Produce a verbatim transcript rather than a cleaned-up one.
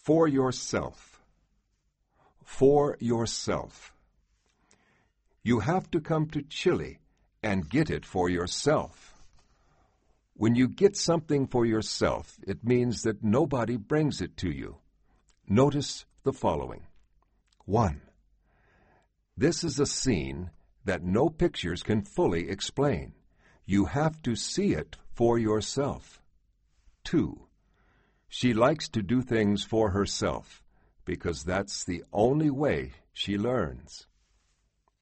For yourself. For yourself. You have to come to Chile and get it for yourself. When you get something for yourself, it means that nobody brings it to you. Notice the following. One. This is a scene that no pictures can fully explain. You have to see it for yourself. Two. She likes to do things for herself because that's the only way she learns.